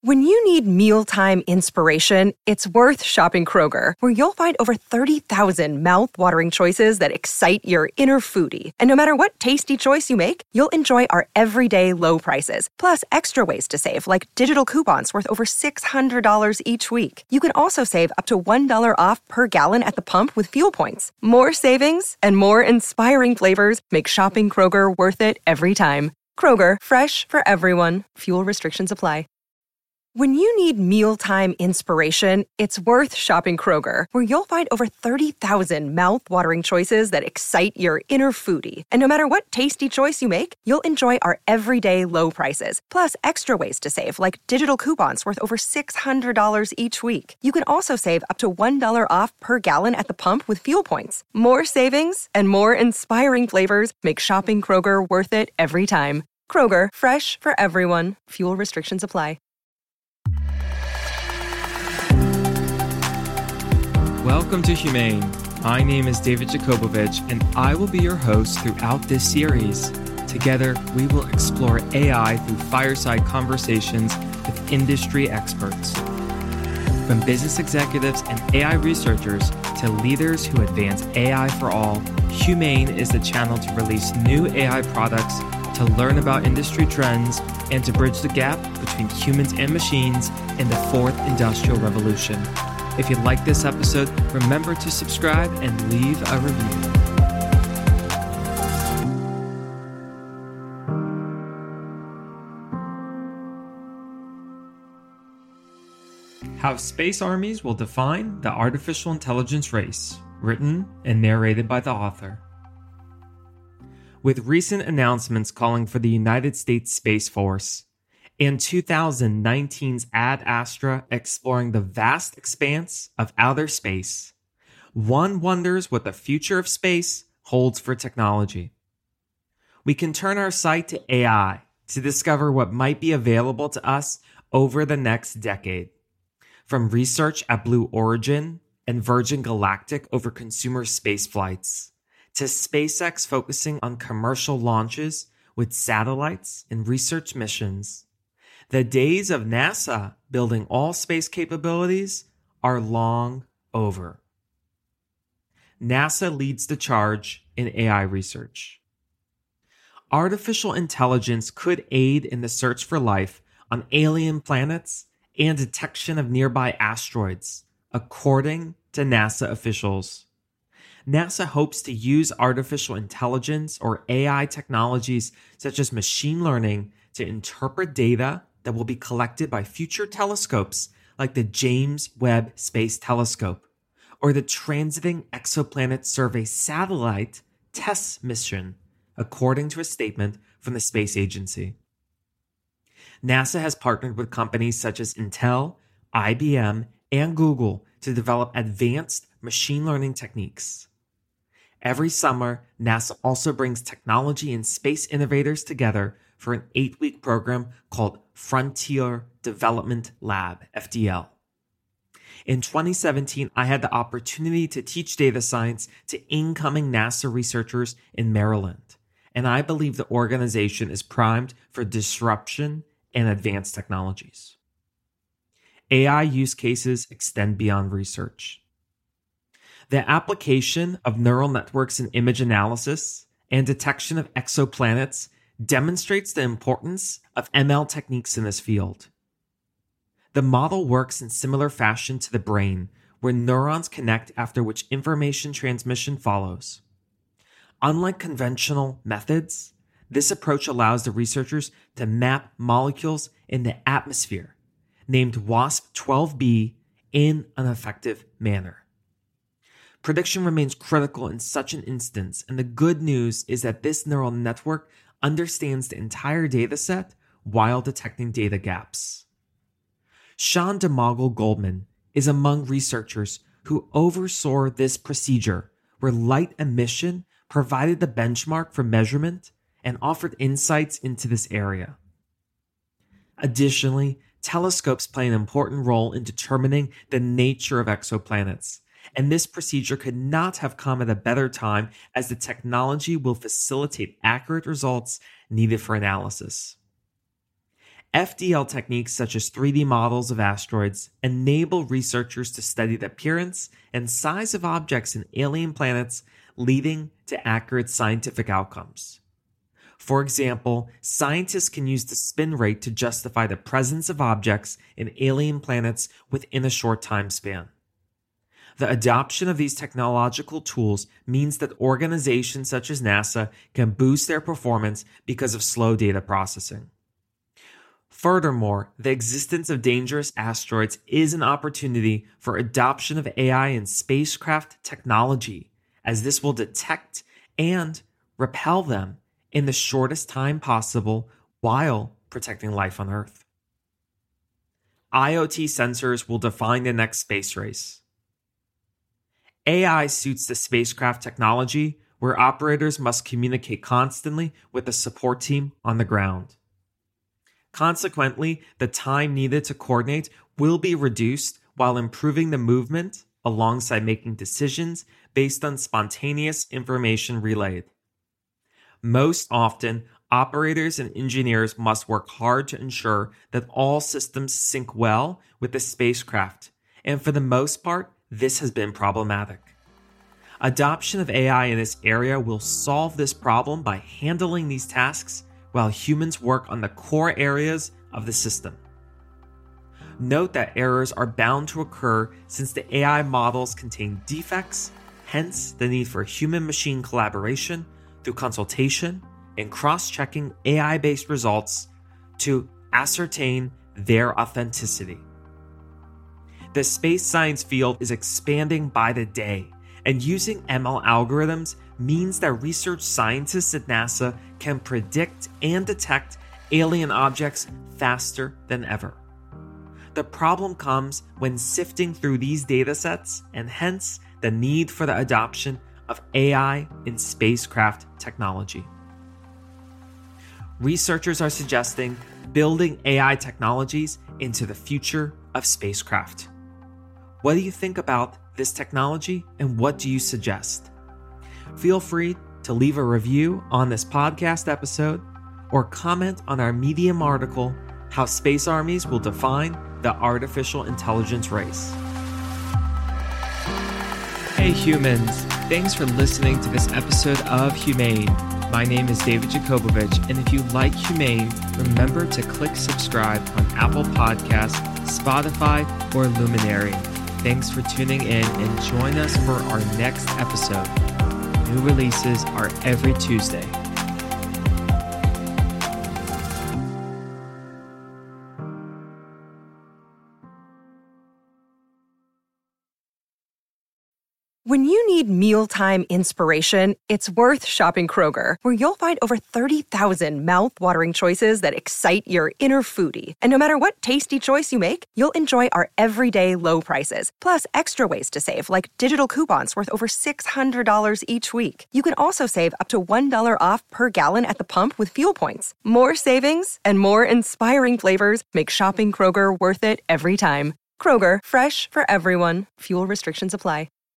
When you need mealtime inspiration, it's worth shopping Kroger, where you'll find over 30,000 mouth-watering choices that excite your inner foodie. And no matter what tasty choice you make, you'll enjoy our everyday low prices, plus extra ways to save, like digital coupons worth over $600 each week. You can also save up to $1 off per gallon at the pump with fuel points. More savings and more inspiring flavors make shopping Kroger worth it every time. Kroger, fresh for everyone. Fuel restrictions apply. When you need mealtime inspiration, it's worth shopping Kroger, where you'll find over 30,000 mouth-watering choices that excite your inner foodie. And no matter what tasty choice you make, you'll enjoy our everyday low prices, plus extra ways to save, like digital coupons worth over $600 each week. You can also save up to $1 off per gallon at the pump with fuel points. More savings and more inspiring flavors make shopping Kroger worth it every time. Kroger, fresh for everyone. Fuel restrictions apply. Welcome to Humane. My name is David Jakobovich, and I will be your host throughout this series. Together, we will explore AI through fireside conversations with industry experts. From business executives and AI researchers to leaders who advance AI for all, Humane is the channel to release new AI products, to learn about industry trends, and to bridge the gap between humans and machines in the fourth industrial revolution. If you like this episode, remember to subscribe and leave a review. How Space Armies Will Define the Artificial Intelligence Race, written and narrated by the author. With recent announcements calling for the United States Space Force, and 2019's Ad Astra exploring the vast expanse of outer space, one wonders what the future of space holds for technology. We can turn our sight to AI to discover what might be available to us over the next decade. From research at Blue Origin and Virgin Galactic over consumer space flights, to SpaceX focusing on commercial launches with satellites and research missions, the days of NASA building all space capabilities are long over. NASA leads the charge in AI research. Artificial intelligence could aid in the search for life on alien planets and detection of nearby asteroids, according to NASA officials. NASA hopes to use artificial intelligence or AI technologies such as machine learning to interpret data that will be collected by future telescopes like the James Webb Space Telescope or the Transiting Exoplanet Survey Satellite TESS mission, according to a statement from the space agency. NASA has partnered with companies such as Intel, IBM, and Google to develop advanced machine learning techniques. Every summer, NASA also brings technology and space innovators together for an 8-week program called Frontier Development Lab, FDL. In 2017, I had the opportunity to teach data science to incoming NASA researchers in Maryland, and I believe the organization is primed for disruption and advanced technologies. AI use cases extend beyond research. The application of neural networks in image analysis and detection of exoplanets demonstrates the importance of ML techniques in this field. The model works in similar fashion to the brain, where neurons connect after which information transmission follows. Unlike conventional methods, this approach allows the researchers to map molecules in the atmosphere, named WASP-12b, in an effective manner. Prediction remains critical in such an instance, and the good news is that this neural network understands the entire dataset while detecting data gaps. Sean DeMogle-Goldman is among researchers who oversaw this procedure, where light emission provided the benchmark for measurement and offered insights into this area. Additionally, telescopes play an important role in determining the nature of exoplanets, and this procedure could not have come at a better time, as the technology will facilitate accurate results needed for analysis. FDL techniques such as 3D models of asteroids enable researchers to study the appearance and size of objects in alien planets, leading to accurate scientific outcomes. For example, scientists can use the spin rate to justify the presence of objects in alien planets within a short time span. The adoption of these technological tools means that organizations such as NASA can boost their performance because of slow data processing. Furthermore, the existence of dangerous asteroids is an opportunity for adoption of AI in spacecraft technology, as this will detect and repel them in the shortest time possible while protecting life on Earth. IoT sensors will define the next space race. AI suits the spacecraft technology where operators must communicate constantly with the support team on the ground. Consequently, the time needed to coordinate will be reduced while improving the movement alongside making decisions based on spontaneous information relayed. Most often, operators and engineers must work hard to ensure that all systems sync well with the spacecraft, and for the most part, this has been problematic. Adoption of AI in this area will solve this problem by handling these tasks while humans work on the core areas of the system. Note that errors are bound to occur since the AI models contain defects, hence the need for human-machine collaboration through consultation and cross-checking AI-based results to ascertain their authenticity. The space science field is expanding by the day, and using ML algorithms means that research scientists at NASA can predict and detect alien objects faster than ever. The problem comes when sifting through these datasets, and hence the need for the adoption of AI in spacecraft technology. Researchers are suggesting building AI technologies into the future of spacecraft. What do you think about this technology, and what do you suggest? Feel free to leave a review on this podcast episode or comment on our Medium article, How Space Armies Will Define the Artificial Intelligence Race. Hey humans, thanks for listening to this episode of Humane. My name is David Jakobovich, and if you like Humane, remember to click subscribe on Apple Podcasts, Spotify, or Luminary. Thanks for tuning in, and join us for our next episode. New releases are every Tuesday. When you need mealtime inspiration, it's worth shopping Kroger, where you'll find over 30,000 mouth-watering choices that excite your inner foodie. And no matter what tasty choice you make, you'll enjoy our everyday low prices, plus extra ways to save, like digital coupons worth over $600 each week. You can also save up to $1 off per gallon at the pump with fuel points. More savings and more inspiring flavors make shopping Kroger worth it every time. Kroger, fresh for everyone. Fuel restrictions apply.